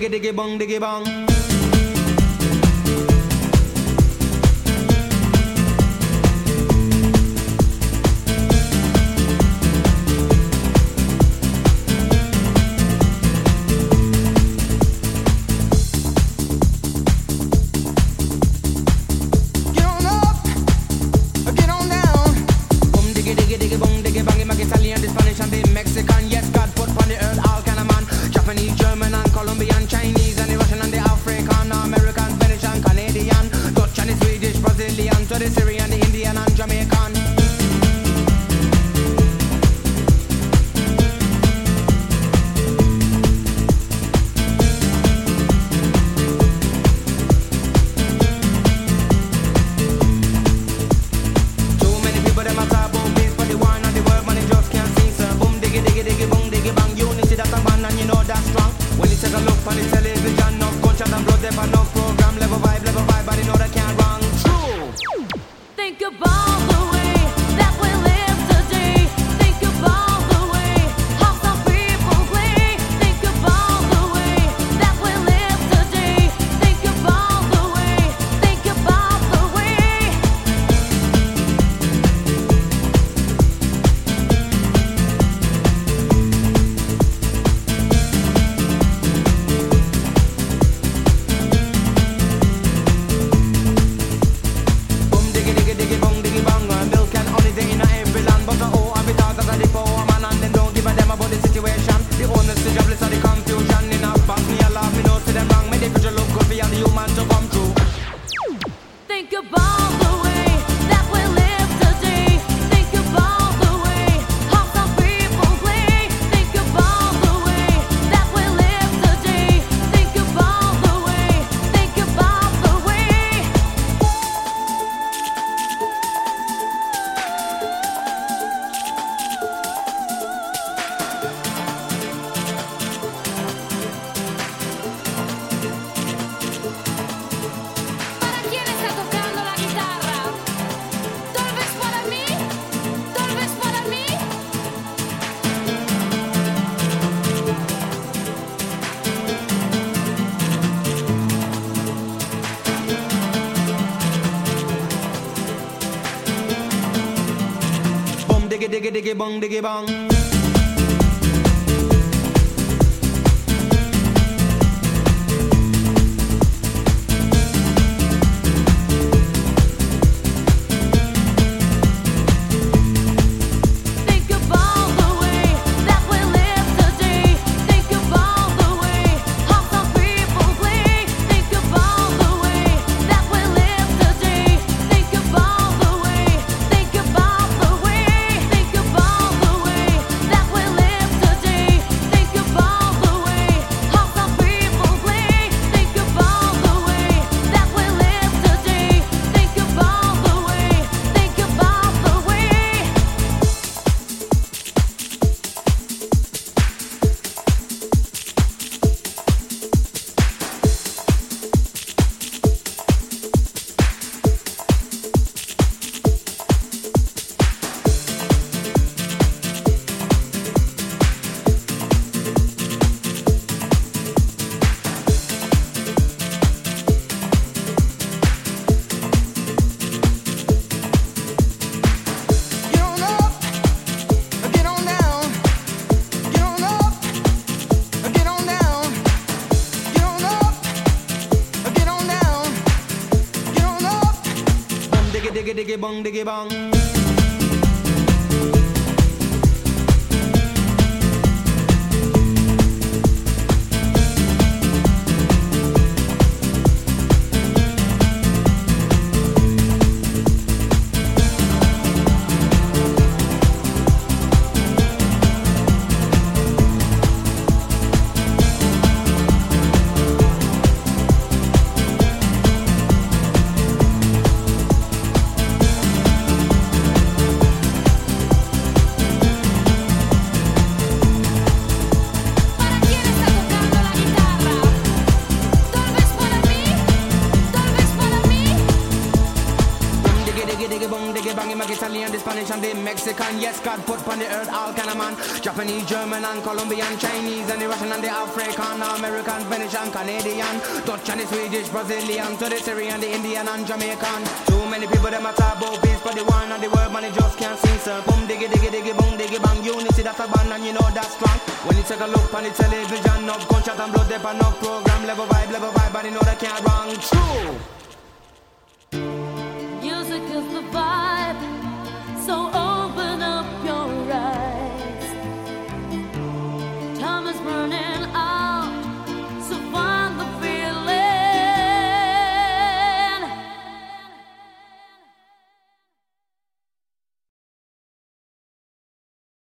diggy diggy bong diggy bong. Diggy diggy bong diggy bong. Diggy diggy bong diggy bong. Spanish and the Mexican. Yes, God put on the earth all kind of man. Japanese, German and Colombian, Chinese and the Russian and the African, American, Venetian, Canadian, Dutch and the Swedish, Brazilian, to the Syrian, the Indian and Jamaican. Too many people them a talk about peace, but the one and the word man they just can't see, sir. Boom diggy diggy diggy boom diggy bang. Unity that's a band and you know that's strong. When you take a look on the television, no gunshot and blood, there no program, level vibe, but you know that can't wrong. True. Music is the vibe, so open up your eyes. Time is running out.